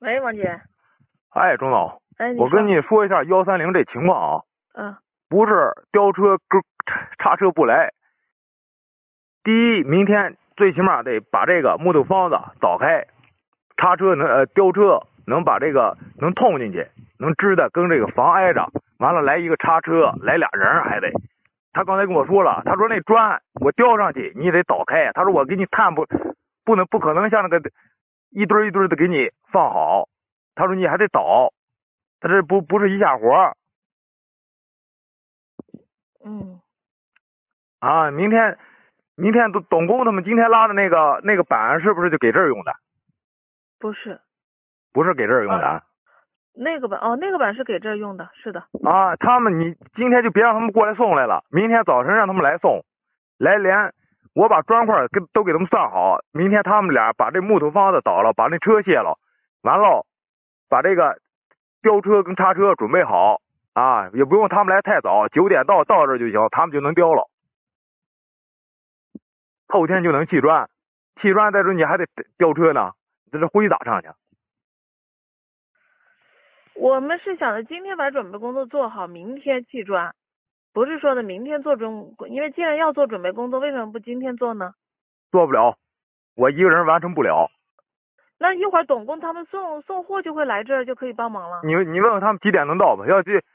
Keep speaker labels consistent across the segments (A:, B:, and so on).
A: 喂，王姐。
B: 哎，钟总，
A: 哎，
B: 我跟你说一下130这情况啊。不是吊车跟叉车不来。第一，明天最起码得把这个木头房子凿开，叉车吊车能把这个能通进去，能直的跟这个房挨着。完了来一个叉车，来俩人还得。他刚才跟我说了，他说那砖我吊上去，你得凿开。他说我给你探不可能像那个一堆一堆的给你放好。他说你还得倒，他这不是一下活。明天董工他们今天拉的那个板是不是就给这儿用的？
A: 不是，
B: 不是给这儿用的。
A: 那个板那个板是给这儿用的，是的。
B: 你今天就别让他们过来送来了，明天早晨让他们来送，我把砖块都给他们算好，明天他们俩把这木头房子倒了，把那车卸了，完了把这个吊车跟叉车准备好也不用他们来太早，9点到这儿就行，他们就能吊了。后天就能砌砖，再说你还得吊车呢，这是灰咋上去？
A: 我们是想着今天把准备工作做好，明天砌砖，不是说的明天做因为既然要做准备工作，为什么不今天做呢？
B: 做不了，我一个人完成不了。
A: 那一会儿董工他们送货就会来这儿，就可以帮忙了。
B: 你问问他们几点能到吧？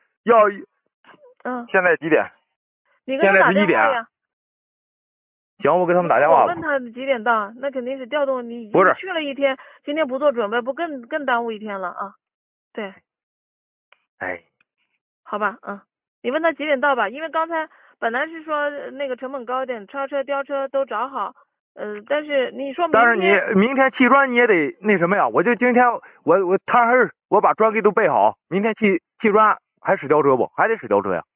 B: 现在几点？
A: 你跟他打电话呀。
B: 现在是1点。行，我给他们打电话。
A: 我问他几点到，那肯定是调动你。
B: 不是
A: 去了一天，今天不做准备，不更耽误一天了啊？对。
B: 哎。
A: 好吧，你问他几点到吧，因为刚才本来是说那个成本高一点，叉车、吊车都找好，但是你说
B: 但是你明天砌砖你也得那什么呀？我就今天我把砖给都备好，明天砌砖还使吊车不？还得使吊车呀。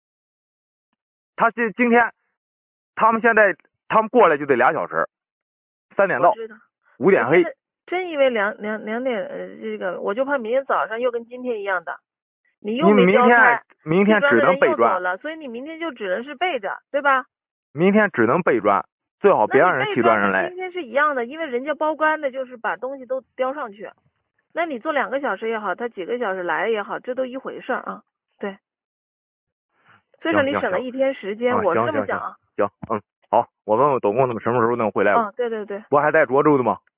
B: 今天他们过来就得2小时，3点到，5点黑。
A: 真以为两点这个，我就怕明天早上又跟今天一样的，你又没
B: 明天只能备砖
A: 了，所以你明天就只能是备着，对吧？
B: 明天只能备砖，最好别让人砌砖人来。
A: 今天是一样的，因为人家包干的就是把东西都吊上去，那你做2个小时也好，他几个小时来也好，这都一回事啊。对，所以说你省了一天时间，我是这么想啊。
B: 行，好，我问问董工他们什么时候能回来。
A: 对，
B: 不还在涿州的吗？